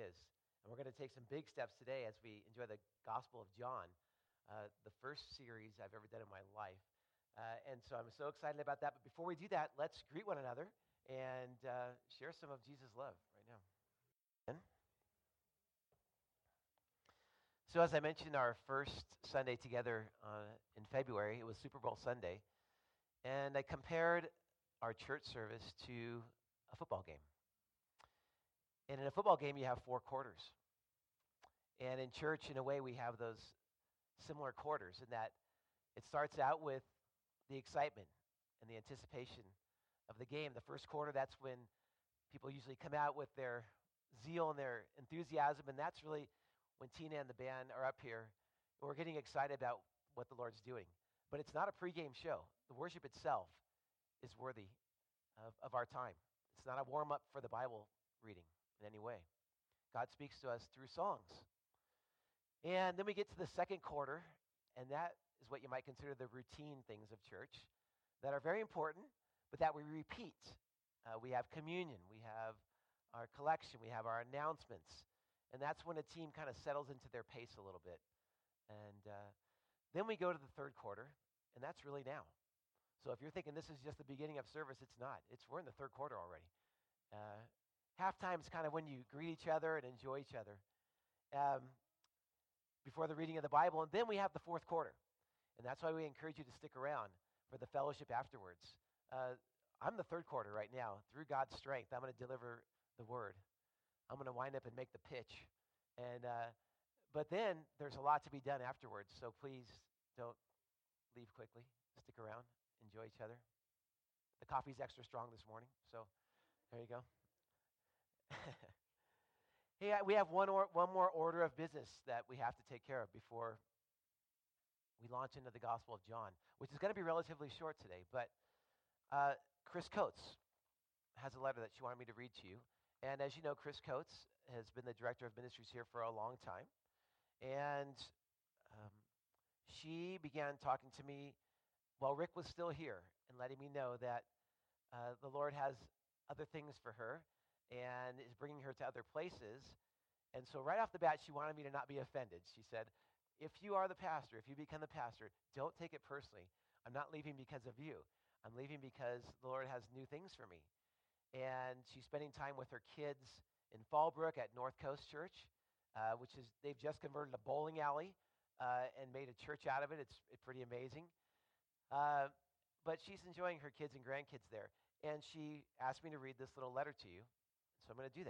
is. And we're going to take some big steps today as we enjoy the Gospel of John, the first series I've ever done in my life. And so I'm so excited about that. But before we do that, let's greet one another and share some of Jesus' love right now. So as I mentioned, our first Sunday together in February, it was Super Bowl Sunday. And I compared our church service to a football game. And in a football game, you have 4 quarters. And in church, in a way, we have those similar quarters in that it starts out with the excitement and the anticipation of the game. The first quarter, that's when people usually come out with their zeal and their enthusiasm, and that's really when Tina and the band are up here, and we're getting excited about what the Lord's doing. But it's not a pregame show. The worship itself is worthy of our time. It's not a warm-up for the Bible reading in any way. God speaks to us through songs. And then we get to the second quarter, and that is what you might consider the routine things of church that are very important, but that we repeat. We have communion, we have our collection, we have our announcements, and that's when a team kind of settles into their pace a little bit. And then we go to the third quarter, and that's really now. So if you're thinking this is just the beginning of service, it's not. We're in the third quarter already. Halftime is kind of when you greet each other and enjoy each other before the reading of the Bible. And then we have the fourth quarter. And that's why we encourage you to stick around for the fellowship afterwards. I'm the third quarter right now. Through God's strength, I'm going to deliver the word. I'm going to wind up and make the pitch. But then there's a lot to be done afterwards. So please don't leave quickly. Stick around. Enjoy each other. The coffee's extra strong this morning. So there you go. Hey, we have one more order of business that we have to take care of before we launch into the Gospel of John, which is going to be relatively short today. But Chris Coates has a letter that she wanted me to read to you. And as you know, Chris Coates has been the director of ministries here for a long time. And she began talking to me while Rick was still here and letting me know that the Lord has other things for her and is bringing her to other places. And so right off the bat, she wanted me to not be offended. She said, if you are the pastor, if you become the pastor, don't take it personally. I'm not leaving because of you. I'm leaving because the Lord has new things for me. And she's spending time with her kids in Fallbrook at North Coast Church, which is, they've just converted a bowling alley and made a church out of it. It's pretty amazing. But she's enjoying her kids and grandkids there. And she asked me to read this little letter to you. So I'm going to do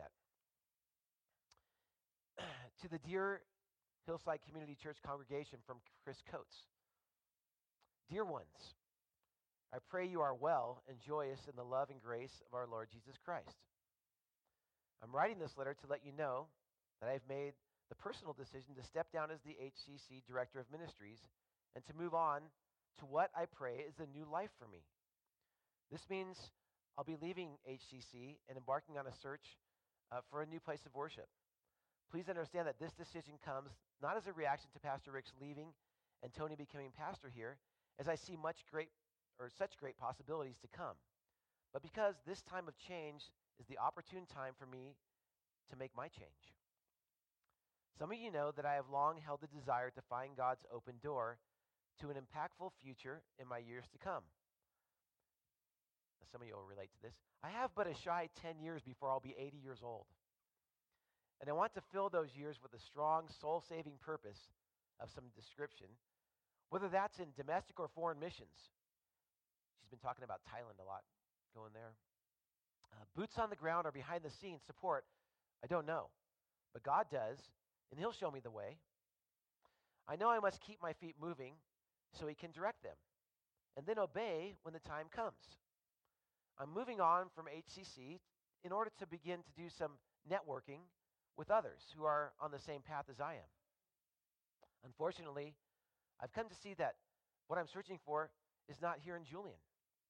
that. To the dear Hillside Community Church congregation from Chris Coates. Dear ones, I pray you are well and joyous in the love and grace of our Lord Jesus Christ. I'm writing this letter to let you know that I've made the personal decision to step down as the HCC Director of Ministries and to move on to what I pray is a new life for me. This means I'll be leaving HCC and embarking on a search for a new place of worship. Please understand that this decision comes not as a reaction to Pastor Rick's leaving and Tony becoming pastor here, as I see such great possibilities to come, but because this time of change is the opportune time for me to make my change. Some of you know that I have long held the desire to find God's open door to an impactful future in my years to come. Some of you will relate to this. I have but a shy 10 years before I'll be 80 years old. And I want to fill those years with a strong, soul-saving purpose of some description, whether that's in domestic or foreign missions. She's been talking about Thailand a lot, going there. Boots on the ground or behind the scenes support, I don't know. But God does, and He'll show me the way. I know I must keep my feet moving so He can direct them, and then obey when the time comes. I'm moving on from HCC in order to begin to do some networking with others who are on the same path as I am. Unfortunately, I've come to see that what I'm searching for is not here in Julian.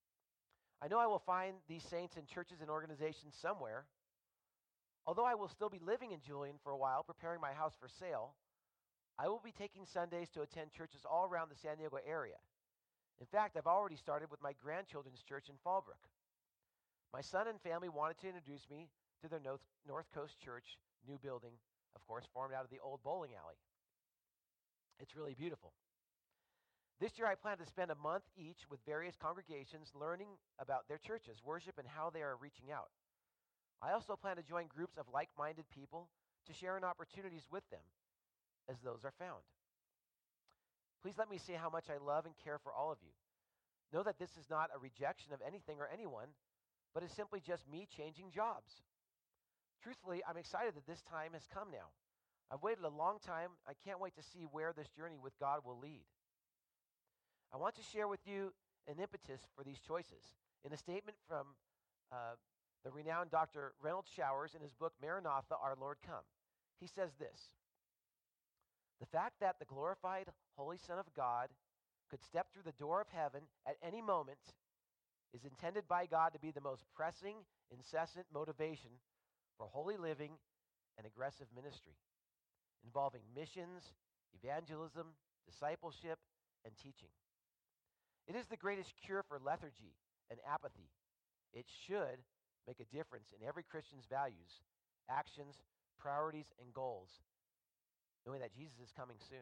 I know I will find these saints in churches and organizations somewhere. Although I will still be living in Julian for a while, preparing my house for sale, I will be taking Sundays to attend churches all around the San Diego area. In fact, I've already started with my grandchildren's church in Fallbrook. My son and family wanted to introduce me to their North Coast Church new building, of course, formed out of the old bowling alley. It's really beautiful. This year, I plan to spend a month each with various congregations learning about their churches, worship, and how they are reaching out. I also plan to join groups of like minded people to share in opportunities with them as those are found. Please let me say how much I love and care for all of you. Know that this is not a rejection of anything or anyone, but is simply just me changing jobs. Truthfully, I'm excited that this time has come now. I've waited a long time. I can't wait to see where this journey with God will lead. I want to share with you an impetus for these choices. In a statement from the renowned Dr. Reynolds Showers in his book, Maranatha, Our Lord Come, he says this: the fact that the glorified Holy Son of God could step through the door of heaven at any moment is intended by God to be the most pressing, incessant motivation for holy living and aggressive ministry, involving missions, evangelism, discipleship, and teaching. It is the greatest cure for lethargy and apathy. It should make a difference in every Christian's values, actions, priorities, and goals, knowing that Jesus is coming soon.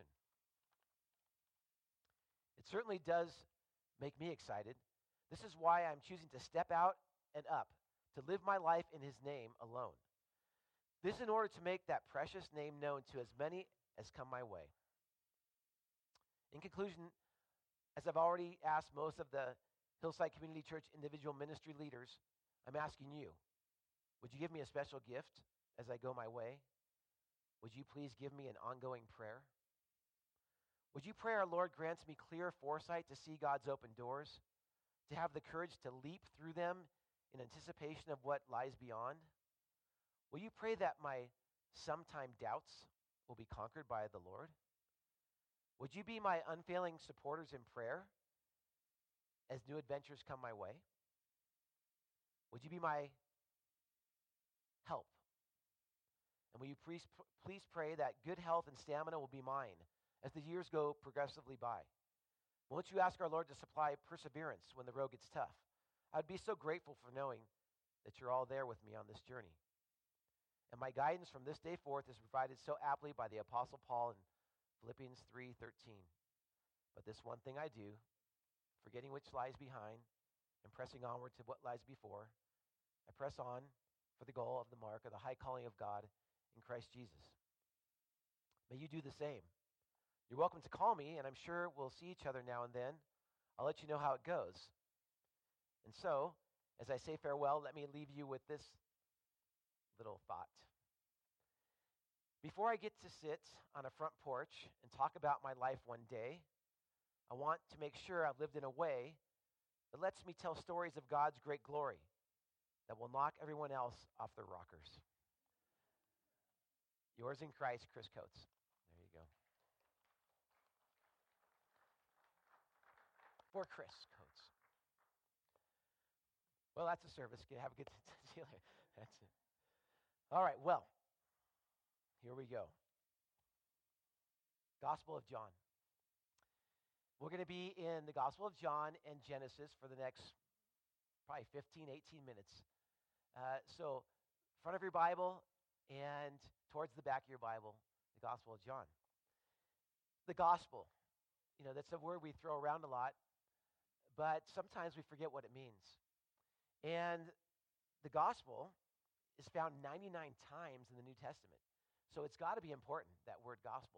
It certainly does make me excited. This is why I'm choosing to step out and up, to live my life in his name alone. This in order to make that precious name known to as many as come my way. In conclusion, as I've already asked most of the Hillside Community Church individual ministry leaders, I'm asking you, would you give me a special gift as I go my way? Would you please give me an ongoing prayer? Would you pray our Lord grants me clear foresight to see God's open doors, to have the courage to leap through them in anticipation of what lies beyond? Will you pray that my sometime doubts will be conquered by the Lord? Would you be my unfailing supporters in prayer as new adventures come my way? Would you be my help? And will you please pray that good health and stamina will be mine as the years go progressively by? Won't you ask our Lord to supply perseverance when the road gets tough? I'd be so grateful for knowing that you're all there with me on this journey. And my guidance from this day forth is provided so aptly by the Apostle Paul in Philippians 3:13. But this one thing I do, forgetting which lies behind and pressing onward to what lies before, I press on for the goal of the mark of the high calling of God in Christ Jesus. May you do the same. You're welcome to call me, and I'm sure we'll see each other now and then. I'll let you know how it goes. And so, as I say farewell, let me leave you with this little thought. Before I get to sit on a front porch and talk about my life one day, I want to make sure I've lived in a way that lets me tell stories of God's great glory that will knock everyone else off their rockers. Yours in Christ, Chris Coates. There you go. For Chris Coates. Well, that's a service. Have a good see you later. That's it. All right, well, here we go. Gospel of John. We're going to be in the Gospel of John and Genesis for the next probably 15, 18 minutes. So, front of your Bible and towards the back of your Bible, the Gospel of John. The gospel, that's a word we throw around a lot, but sometimes we forget what it means. And the gospel is found 99 times in the New Testament. So it's got to be important, that word gospel.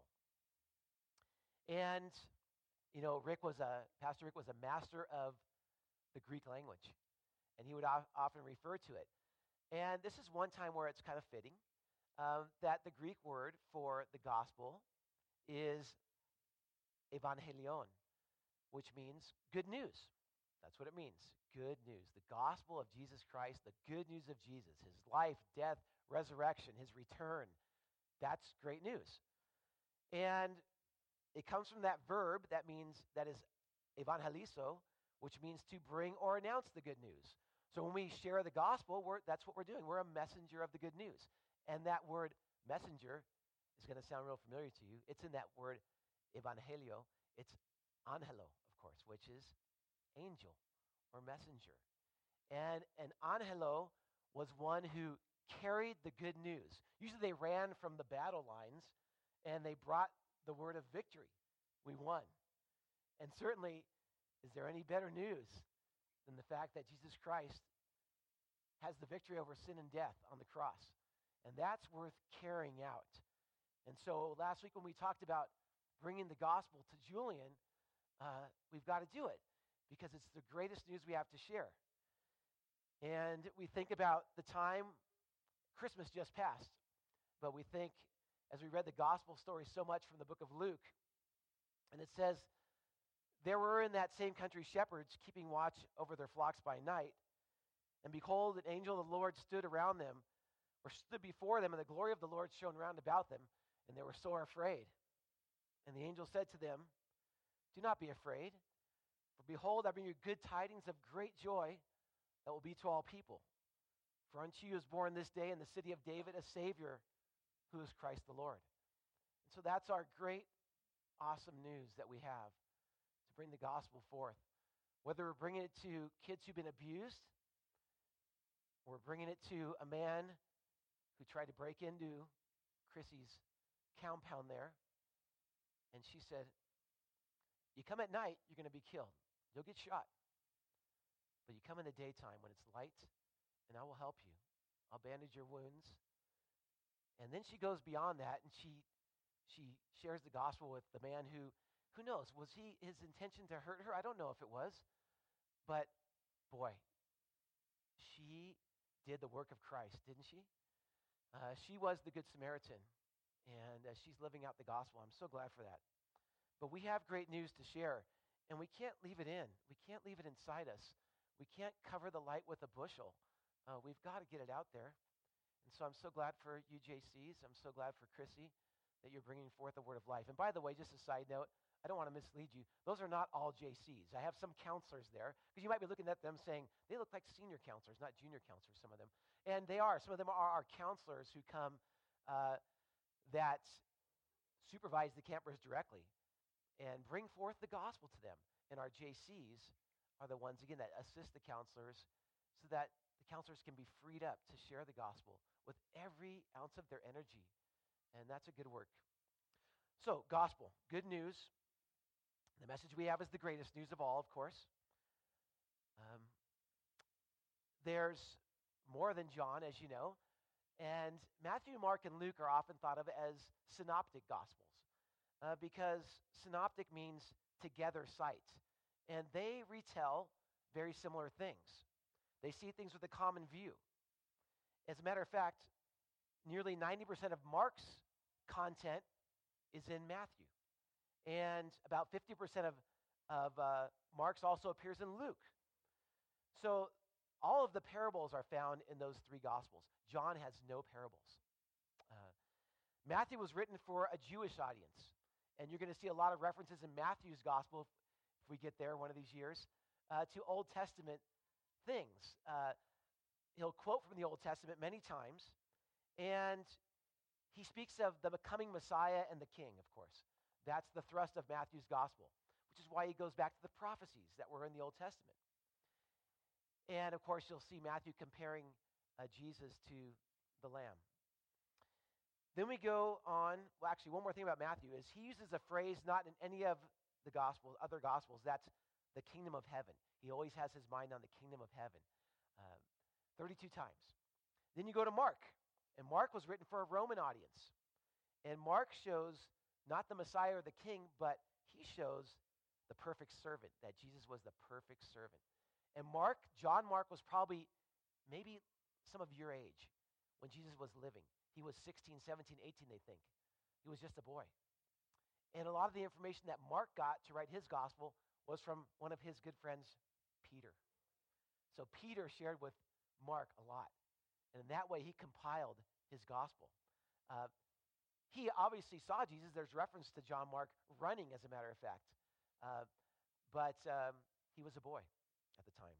And, Pastor Rick was a master of the Greek language, and he would often refer to it. And this is one time where it's kind of fitting that the Greek word for the gospel is evangelion, which means good news. That's what it means, good news. The gospel of Jesus Christ, the good news of Jesus, his life, death, resurrection, his return. That's great news. And it comes from that verb that is evangelizo, which means to bring or announce the good news. So when we share the gospel, that's what we're doing. We're a messenger of the good news. And that word messenger is going to sound real familiar to you. It's in that word evangelio. It's angelo, of course, which is angel or messenger. And an angelo was one who carried the good news. Usually they ran from the battle lines and they brought the word of victory. We won. And certainly, is there any better news than the fact that Jesus Christ has the victory over sin and death on the cross? And that's worth carrying out. And so last week when we talked about bringing the gospel to Julian, we've got to do it because it's the greatest news we have to share. And we think about the time Christmas just passed, but we think as we read the gospel story so much from the book of Luke, and it says, there were in that same country shepherds keeping watch over their flocks by night, and behold, an angel of the Lord stood around them, or stood before them, and the glory of the Lord shone round about them, and they were sore afraid. And the angel said to them, do not be afraid, for behold, I bring you good tidings of great joy that will be to all people. For unto you is born this day in the city of David a Savior, who is Christ the Lord. And so that's our great, awesome news that we have to bring the gospel forth. Whether we're bringing it to kids who've been abused, or we're bringing it to a man who tried to break into Chrissy's compound there, and she said, you come at night, you're going to be killed. You'll get shot. But you come in the daytime when it's light, and I will help you. I'll bandage your wounds. And then she goes beyond that, and she shares the gospel with the man who knows, was his intention to hurt her? I don't know if it was. But, boy, she did the work of Christ, didn't she? She was the Good Samaritan, and she's living out the gospel. I'm so glad for that. But we have great news to share, and we can't leave it in. We can't leave it inside us. We can't cover the light with a bushel. We've got to get it out there. And so I'm so glad for you, JCs. I'm so glad for Chrissy that you're bringing forth the word of life. And by the way, just a side note, I don't want to mislead you. Those are not all JCs. I have some counselors there, because you might be looking at them saying, they look like senior counselors, not junior counselors, some of them. And they are. Some of them are our counselors who come that supervise the campers directly and bring forth the gospel to them. And our JCs are the ones, again, that assist the counselors so that the counselors can be freed up to share the gospel with every ounce of their energy. And that's a good work. So, gospel, good news. The message we have is the greatest news of all, of course. There's more than John, as you know. And Matthew, Mark, and Luke are often thought of as synoptic gospels because synoptic means together sight. And they retell very similar things. They see things with a common view. As a matter of fact, nearly 90% of Mark's content is in Matthew. And about 50% of Mark's also appears in Luke. So all of the parables are found in those three Gospels. John has no parables. Matthew was written for a Jewish audience. And you're going to see a lot of references in Matthew's Gospel, if we get there one of these years, to Old Testament things. He'll quote from the Old Testament many times. And he speaks of the coming Messiah and the King, of course. That's the thrust of Matthew's Gospel, which is why he goes back to the prophecies that were in the Old Testament. And, of course, you'll see Matthew comparing Jesus to the Lamb. Then we go on, well, actually, one more thing about Matthew is he uses a phrase not in any of the Gospels, other Gospels, that's the kingdom of heaven. He always has his mind on the kingdom of heaven, 32 times. Then you go to Mark, and Mark was written for a Roman audience. And Mark shows not the Messiah or the king, but he shows the perfect servant, that Jesus was the perfect servant. And John Mark was probably maybe some of your age when Jesus was living. He was 16, 17, 18, they think. He was just a boy. And a lot of the information that Mark got to write his gospel was from one of his good friends, Peter. So Peter shared with Mark a lot. And in that way, he compiled his gospel. He obviously saw Jesus. There's reference to John Mark running, as a matter of fact. But he was a boy at the time.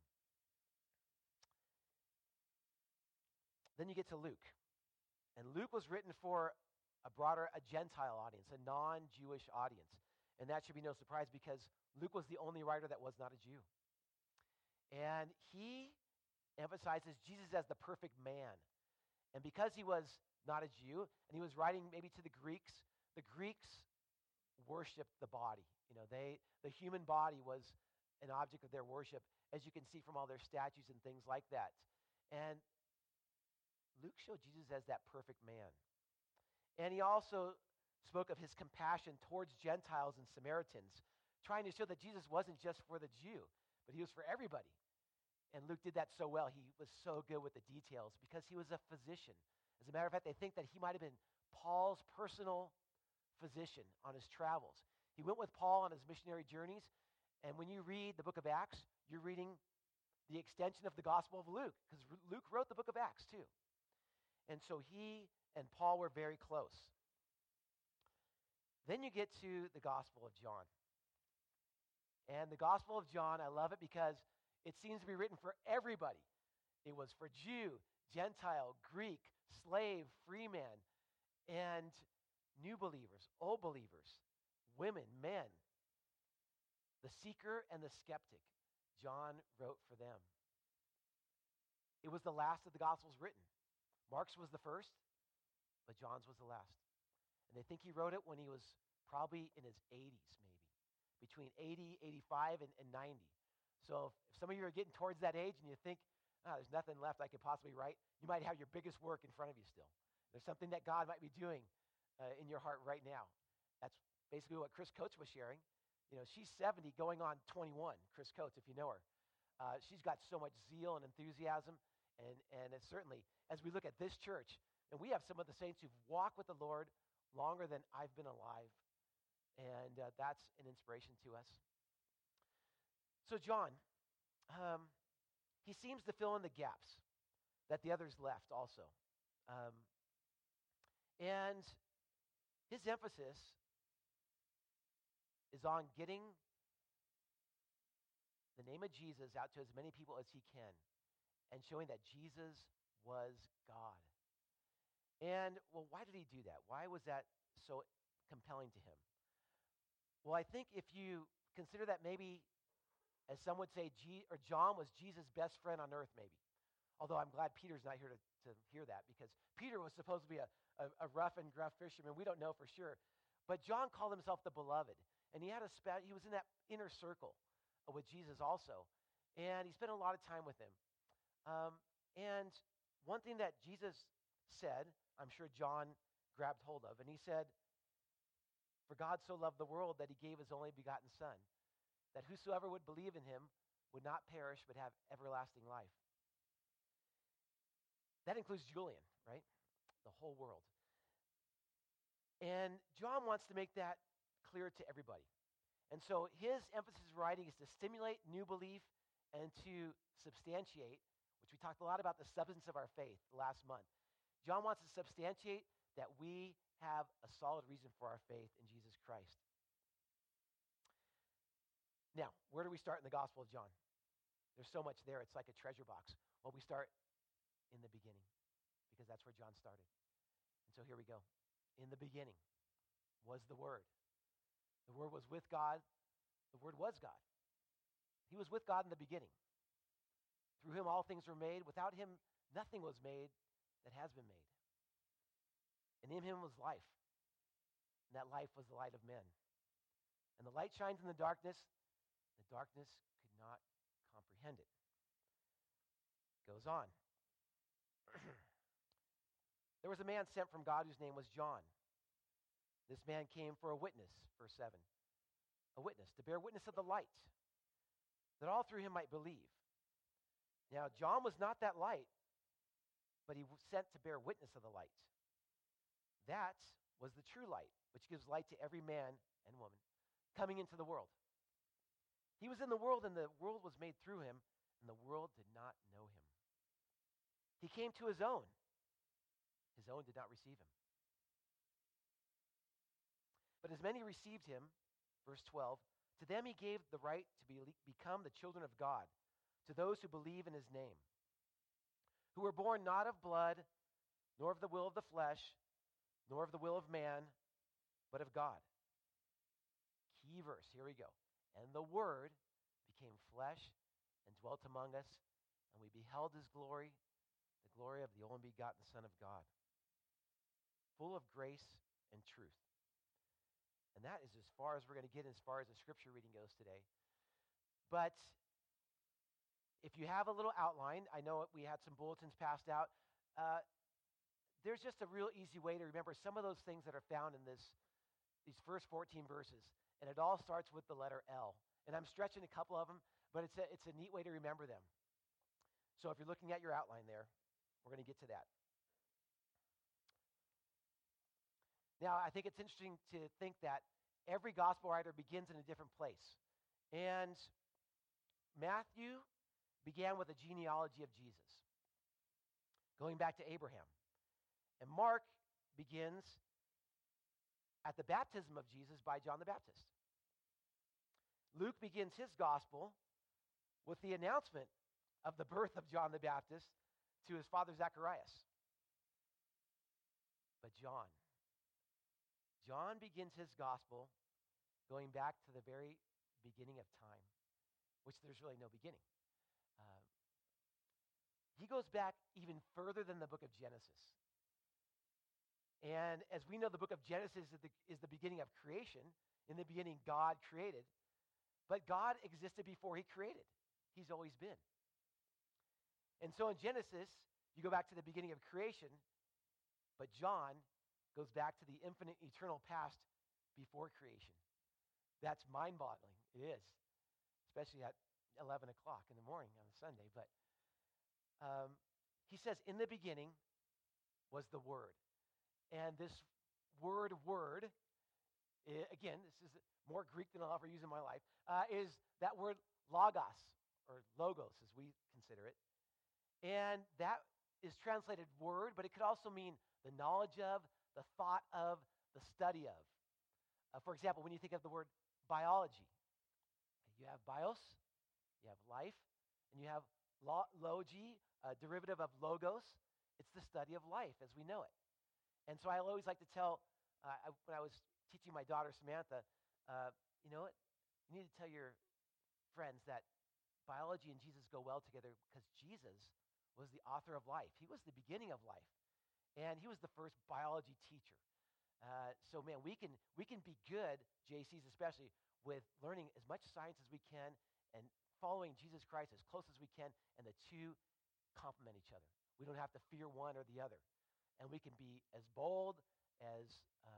Then you get to Luke. And Luke was written for a Gentile audience, a non-Jewish audience. And that should be no surprise because Luke was the only writer that was not a Jew. And he emphasizes Jesus as the perfect man. And because he was not a Jew, and he was writing maybe to the Greeks worshiped the body. The human body was an object of their worship, as you can see from all their statues and things like that. And Luke showed Jesus as that perfect man. And he also spoke of his compassion towards Gentiles and Samaritans, trying to show that Jesus wasn't just for the Jew, but he was for everybody. And Luke did that so well. He was so good with the details because he was a physician. As a matter of fact, they think that he might have been Paul's personal physician on his travels. He went with Paul on his missionary journeys, and when you read the book of Acts, you're reading the extension of the Gospel of Luke, because Luke wrote the book of Acts too. And so he and Paul were very close. Then you get to the Gospel of John. And the Gospel of John, I love it because it seems to be written for everybody. It was for Jew, Gentile, Greek, slave, free man, and new believers, old believers, women, men, the seeker and the skeptic. John wrote for them. It was the last of the Gospels written. Mark's was the first, but John's was the last. And they think he wrote it when he was probably in his 80s, maybe, between 80, 85, and 90. So if some of you are getting towards that age and you think, there's nothing left I could possibly write, you might have your biggest work in front of you still. There's something that God might be doing in your heart right now. That's basically what Chris Coates was sharing. She's 70 going on 21, Chris Coates, if you know her. She's got so much zeal and enthusiasm, and it's certainly, as we look at this church, and we have some of the saints who've walked with the Lord longer than I've been alive, and that's an inspiration to us. So John, he seems to fill in the gaps that the others left also. And his emphasis is on getting the name of Jesus out to as many people as he can and showing that Jesus was God. And, well, why did he do that? Why was that so compelling to him? Well, I think if you consider that maybe, as some would say, John was Jesus' best friend on earth, maybe. Although I'm glad Peter's not here to hear that, because Peter was supposed to be a rough and gruff fisherman. We don't know for sure. But John called himself the beloved. And he was in that inner circle with Jesus also. And he spent a lot of time with him. And one thing that Jesus said, I'm sure John grabbed hold of, and he said, "For God so loved the world that he gave his only begotten Son, that whosoever would believe in him would not perish but have everlasting life." That includes Julian, right? The whole world. And John wants to make that clear to everybody. And so his emphasis in writing is to stimulate new belief and to substantiate, which we talked a lot about the substance of our faith last month. John wants to substantiate that we have a solid reason for our faith in Jesus Christ. Now, where do we start in the Gospel of John? There's so much there, it's like a treasure box. Well, we start in the beginning, because that's where John started. And so here we go. In the beginning was the Word. The Word was with God. The Word was God. He was with God in the beginning. Through him all things were made. Without him nothing was made that has been made. And in him was life. And that life was the light of men. And the light shines in the darkness. The darkness could not comprehend it. Goes on. There was a man sent from God whose name was John. This man came for a witness, verse 7. A witness, to bear witness of the light, that all through him might believe. Now, John was not that light, but he was sent to bear witness of the light. That was the true light, which gives light to every man and woman coming into the world. He was in the world, and the world was made through him, and the world did not know him. He came to his own. His own did not receive him. But as many received him, verse 12, to them he gave the right to become the children of God, to those who believe in his name, who were born not of blood, nor of the will of the flesh, nor of the will of man, but of God. Key verse, here we go. And the Word became flesh and dwelt among us, and we beheld his glory, the glory of the only begotten Son of God, full of grace and truth. And that is as far as we're going to get as far as the scripture reading goes today. But if you have a little outline, I know we had some bulletins passed out. There's just a real easy way to remember some of those things that are found in these first 14 verses. And it all starts with the letter L. And I'm stretching a couple of them, but it's a neat way to remember them. So if you're looking at your outline there, we're going to get to that. Now, I think it's interesting to think that every gospel writer begins in a different place. And Matthew began with a genealogy of Jesus, going back to Abraham. And Mark begins at the baptism of Jesus by John the Baptist. Luke begins his gospel with the announcement of the birth of John the Baptist to his father Zacharias. But John begins his gospel going back to the very beginning of time, which there's really no beginning. He goes back even further than the book of Genesis. And as we know, the book of Genesis is the beginning of creation. In the beginning, God created. But God existed before he created. He's always been. And so in Genesis, you go back to the beginning of creation, but John goes back to the infinite, eternal past before creation. That's mind-boggling. It is, especially at 11 o'clock in the morning on a Sunday. But he says, in the beginning was the Word. And this word, again, this is more Greek than I'll ever use in my life, is that word logos, or logos as we consider it. And that is translated word, but it could also mean the knowledge of, the thought of, the study of. For example, when you think of the word biology, you have bios, you have life, and you have logi, a derivative of logos. It's the study of life as we know it. And so I always like to tell, when I was teaching my daughter Samantha, you know what? You need to tell your friends that biology and Jesus go well together because Jesus was the author of life. He was the beginning of life. And he was the first biology teacher. So, man, we can be good, JCs especially, with learning as much science as we can and following Jesus Christ as close as we can, and the two complement each other. We don't have to fear one or the other. And we can be as bold as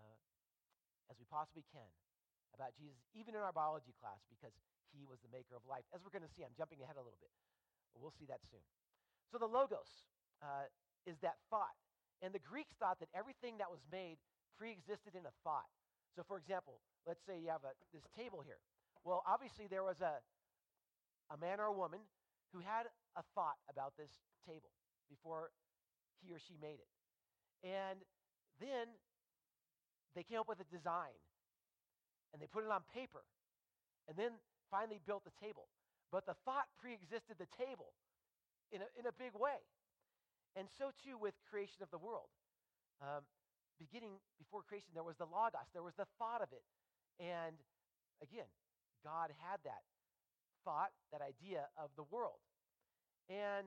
we possibly can about Jesus, even in our biology class, because he was the maker of life. As we're going to see, I'm jumping ahead a little bit, but we'll see that soon. So the logos is that thought. And the Greeks thought that everything that was made pre-existed in a thought. So for example, let's say you have this table here. Well, obviously there was a man or a woman who had a thought about this table before he or she made it. And then they came up with a design, and they put it on paper, and then finally built the table. But the thought pre-existed the table in a big way. And so too with creation of the world. Beginning before creation, there was the logos, there was the thought of it. And again, God had that thought, that idea of the world. And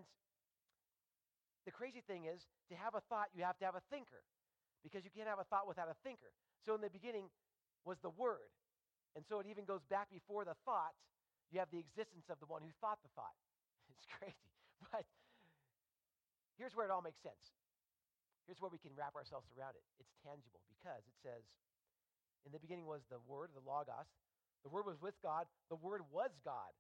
the crazy thing is, to have a thought, you have to have a thinker, because you can't have a thought without a thinker. So in the beginning was the Word. And so it even goes back before the thought. You have the existence of the one who thought the thought. It's crazy. But here's where it all makes sense. Here's where we can wrap ourselves around it. It's tangible because it says, in the beginning was the Word, the Logos. The Word was with God. The Word was God.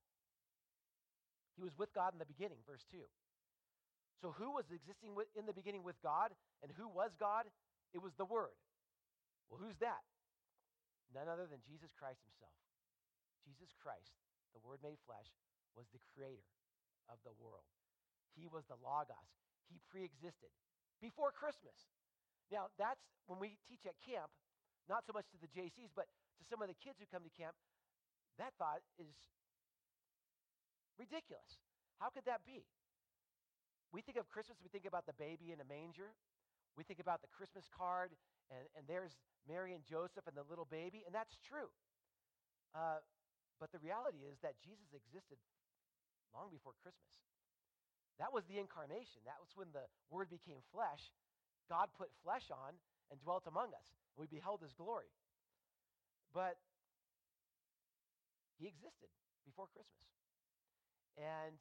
He was with God in the beginning, verse 2. So who was existing in the beginning with God, and who was God? It was the Word. Well, who's that? None other than Jesus Christ himself. Jesus Christ, the Word made flesh, was the creator of the world. He was the Logos. He pre-existed before Christmas. Now, that's when we teach at camp, not so much to the JCs, but to some of the kids who come to camp, that thought is ridiculous. How could that be? We think of Christmas, we think about the baby in a manger. We think about the Christmas card, and there's Mary and Joseph and the little baby, and that's true. But the reality is that Jesus existed long before Christmas. That was the incarnation. That was when the Word became flesh. God put flesh on and dwelt among us. And we beheld his glory. But he existed before Christmas. And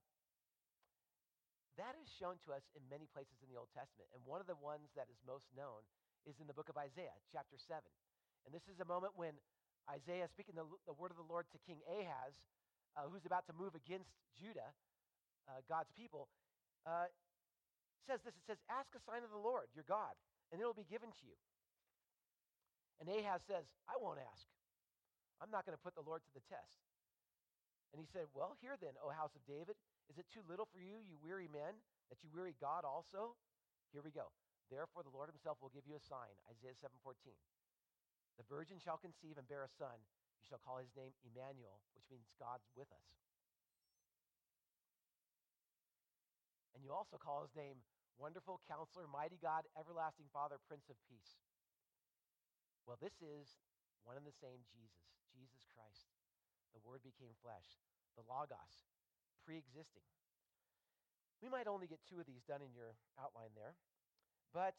that is shown to us in many places in the Old Testament. And one of the ones that is most known is in the book of Isaiah, chapter 7. And this is a moment when Isaiah, speaking the word of the Lord to King Ahaz, who's about to move against Judah, God's people, says this. It says, ask a sign of the Lord, your God, and it will be given to you. And Ahaz says, I won't ask. I'm not going to put the Lord to the test. And he said, well, hear then, O house of David, is it too little for you, you weary men, that you weary God also? Here we go. Therefore the Lord himself will give you a sign, Isaiah 7:14. The virgin shall conceive and bear a son. You shall call his name Emmanuel, which means God's with us. And you also call his name Wonderful Counselor, Mighty God, Everlasting Father, Prince of Peace. Well, this is one and the same Jesus Christ. The Word became flesh, the Logos, pre-existing. We might only get two of these done in your outline there. But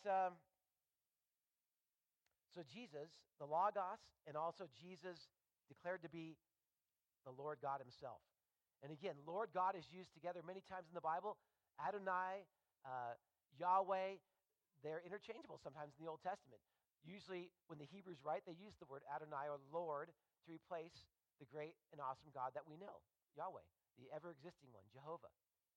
so Jesus, the Logos, and also Jesus declared to be the Lord God himself. And again, Lord God is used together many times in the Bible. Adonai, Yahweh, they're interchangeable sometimes in the Old Testament. Usually when the Hebrews write, they use the word Adonai or Lord to replace the great and awesome God that we know, Yahweh, the ever-existing one, Jehovah.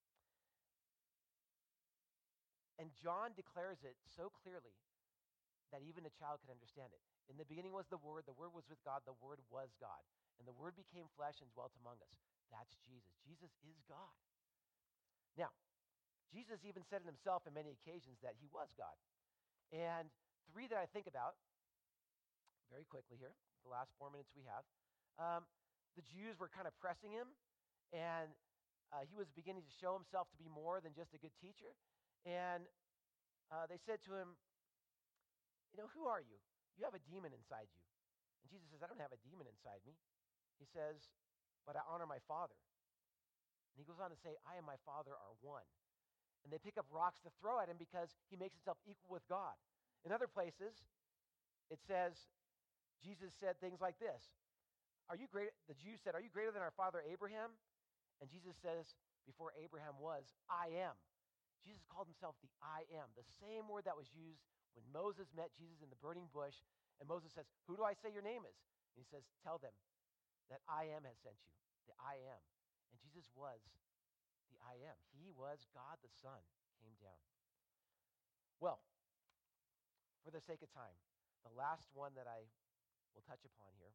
And John declares it so clearly that even a child could understand it. In the beginning was the Word was with God, the Word was God. And the Word became flesh and dwelt among us. That's Jesus. Jesus is God. Now, Jesus even said it himself on many occasions that he was God. And three that I think about very quickly here, the last 4 minutes we have. The Jews were kind of pressing him, and he was beginning to show himself to be more than just a good teacher. And they said to him, who are you? You have a demon inside you. And Jesus says, I don't have a demon inside me. He says, but I honor my Father. And he goes on to say, I and my Father are one. And they pick up rocks to throw at him because he makes himself equal with God. In other places, it says, Jesus said things like this. Are you great? The Jews said, are you greater than our father Abraham? And Jesus says, before Abraham was, I am. Jesus called himself the I am, the same word that was used when Moses met Jesus in the burning bush. And Moses says, who do I say your name is? And he says, tell them that I am has sent you, the I am. And Jesus was the I am. He was God the Son, came down. Well, for the sake of time, the last one that I will touch upon here.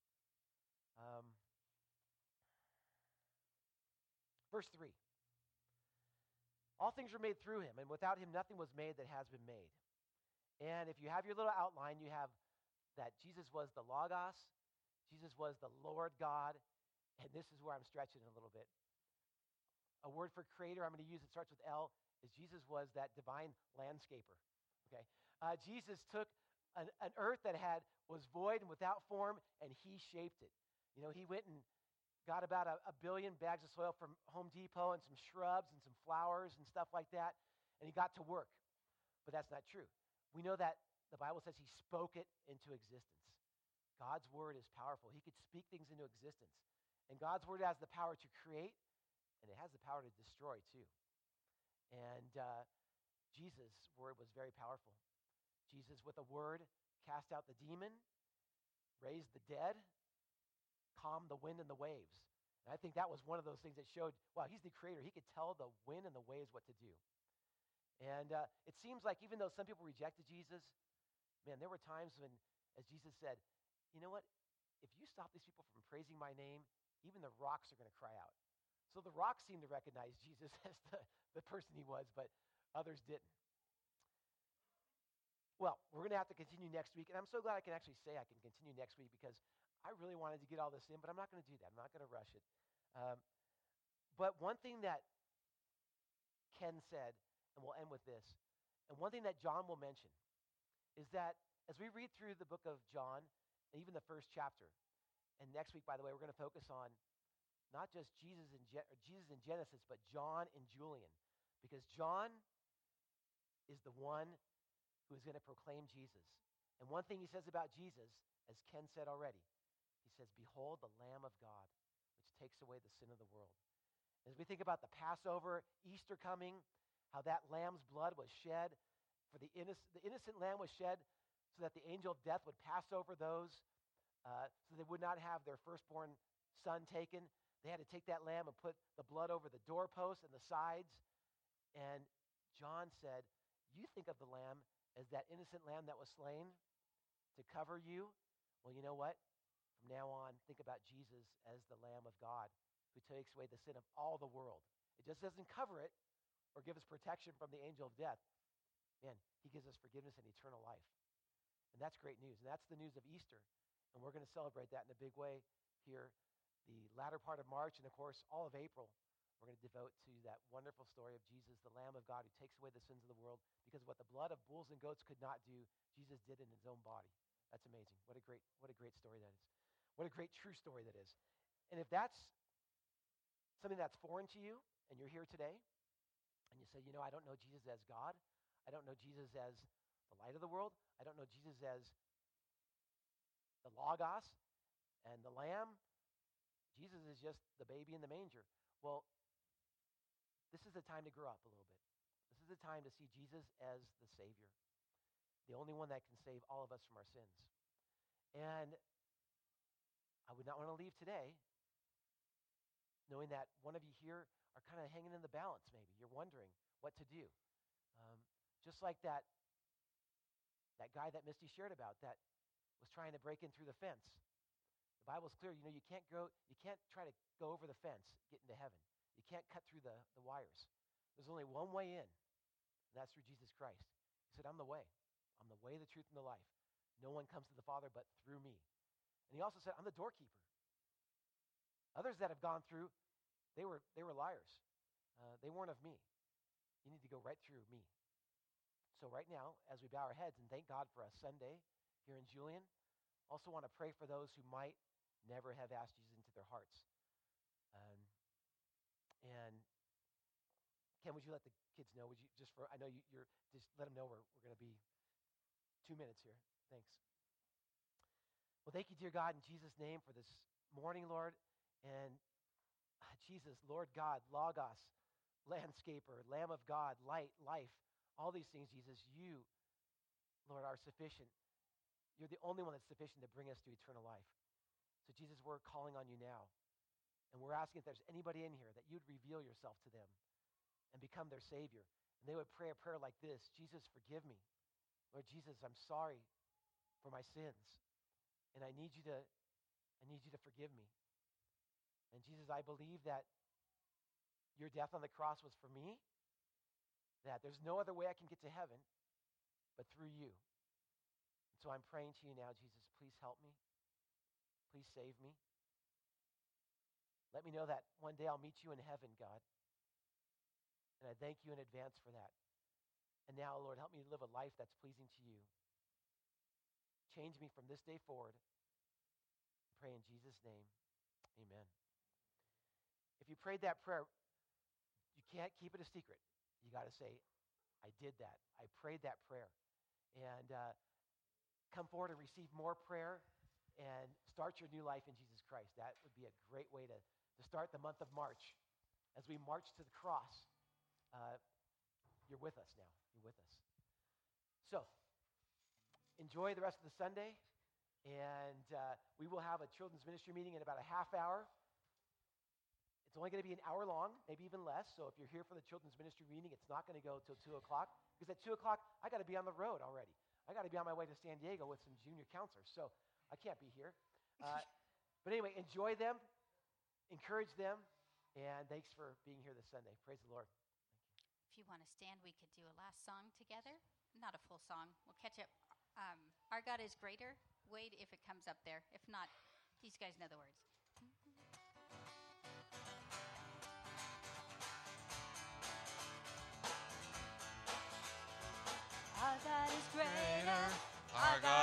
Verse 3. All things were made through him, and without him nothing was made that has been made. And if you have your little outline, you have that Jesus was the Logos, Jesus was the Lord God, and this is where I'm stretching a little bit. A word for creator I'm going to use, it starts with L, is Jesus was that divine landscaper. Okay, Jesus took an earth that was void and without form, and he shaped it. He went and got about a billion bags of soil from Home Depot and some shrubs and some flowers and stuff like that, and he got to work. But that's not true. We know that the Bible says he spoke it into existence. God's word is powerful. He could speak things into existence. And God's word has the power to create, and it has the power to destroy too. And Jesus' word was very powerful. Jesus, with a word, cast out the demon, raised the dead, calmed the wind and the waves. And I think that was one of those things that showed, wow, he's the creator. He could tell the wind and the waves what to do. And it seems like even though some people rejected Jesus, man, there were times when, as Jesus said, you know what? If you stop these people from praising my name, even the rocks are going to cry out. So the rocks seemed to recognize Jesus as the person he was, but others didn't. Well, we're going to have to continue next week, and I'm so glad I can actually say I can continue next week because I really wanted to get all this in, but I'm not going to do that. I'm not going to rush it. But one thing that Ken said, and we'll end with this, and one thing that John will mention is that as we read through the book of John, and even the first chapter, and next week, by the way, we're going to focus on not just Jesus in Genesis, but John and Julian, because John is the one who is going to proclaim Jesus. And one thing he says about Jesus, as Ken said already, he says, "Behold the Lamb of God, which takes away the sin of the world." As we think about the Passover, Easter coming, how that lamb's blood was shed for the innocent lamb was shed so that the angel of death would pass over those, so they would not have their firstborn son taken. They had to take that lamb and put the blood over the doorposts and the sides. And John said, "You think of the lamb as that innocent lamb that was slain to cover you. Well, you know what? From now on, think about Jesus as the Lamb of God who takes away the sin of all the world." It just doesn't cover it or give us protection from the angel of death. Man, he gives us forgiveness and eternal life. And that's great news. And that's the news of Easter. And we're going to celebrate that in a big way here the latter part of March and, of course, all of April. We're going to devote to that wonderful story of Jesus, the Lamb of God who takes away the sins of the world, because what the blood of bulls and goats could not do, Jesus did in his own body. That's amazing. What a great story that is. What a great true story that is. And if that's something that's foreign to you and you're here today and you say, I don't know Jesus as God. I don't know Jesus as the light of the world. I don't know Jesus as the Logos and the Lamb. Jesus is just the baby in the manger. Well, this is the time to grow up a little bit. This is the time to see Jesus as the Savior, the only one that can save all of us from our sins. And I would not want to leave today knowing that one of you here are kind of hanging in the balance maybe. You're wondering what to do. Just like that guy that Misty shared about that was trying to break in through the fence. The Bible's clear. You can't try to go over the fence, get into heaven. You can't cut through the wires. There's only one way in, and that's through Jesus Christ. He said, "I'm the way. I'm the way, the truth, and the life. No one comes to the Father but through me." And he also said, "I'm the doorkeeper." Others that have gone through, they were liars. They weren't of me. You need to go right through me. So right now, as we bow our heads and thank God for a Sunday here in Julian, also want to pray for those who might never have asked Jesus into their hearts. And Ken, would you let the kids know? Would you I know you're just let them know we're going to be 2 minutes here. Thanks. Well, thank you, dear God, in Jesus' name for this morning, Lord. And Jesus, Lord God, Logos, landscaper, Lamb of God, light, life, all these things, Jesus, you, Lord, are sufficient. You're the only one that's sufficient to bring us to eternal life. So, Jesus, we're calling on you now. And we're asking if there's anybody in here that you'd reveal yourself to them and become their Savior. And they would pray a prayer like this: "Jesus, forgive me. Lord Jesus, I'm sorry for my sins. And I need you to forgive me. And Jesus, I believe that your death on the cross was for me, that there's no other way I can get to heaven but through you. And so I'm praying to you now, Jesus, please help me. Please save me. Let me know that one day I'll meet you in heaven, God. And I thank you in advance for that. And now, Lord, help me to live a life that's pleasing to you. Change me from this day forward. I pray in Jesus' name. Amen. If you prayed that prayer, you can't keep it a secret. You got to say, "I did that. I prayed that prayer." And come forward and receive more prayer and start your new life in Jesus Christ. That would be a great way to start the month of March. As we march to the cross, you're with us now. You're with us. So, enjoy the rest of the Sunday. And we will have a children's ministry meeting in about a half hour. It's only going to be an hour long, maybe even less. So if you're here for the children's ministry meeting, it's not going to go till 2 o'clock. Because at 2 o'clock, I got to be on the road already. I got to be on my way to San Diego with some junior counselors. So I can't be here. But anyway, enjoy them. Encourage them. And thanks for being here this Sunday. Praise the Lord. Thank you. If you want to stand, we could do a last song together. Not a full song. We'll catch up. Our God is greater. Wait if it comes up there. If not, these guys know the words. Our God is greater. Our God